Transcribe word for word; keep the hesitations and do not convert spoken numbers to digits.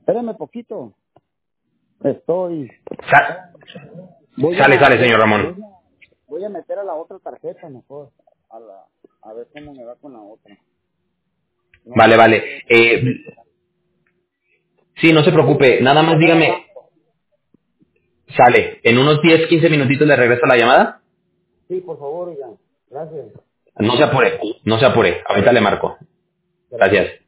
Espérame poquito. Estoy... Sa- Voy sale, a, sale, señor voy Ramón. a, voy a meter a la otra tarjeta mejor. A la, a ver cómo me va con la otra. No Vale, sé. vale. Eh, sí, no se preocupe. Nada más Poner al dígame, banco. sale. En unos diez, quince minutitos le regreso la llamada. Sí, por favor, oiga. Gracias. No se apure, no se apure. Ahorita le marco. Gracias. Gracias.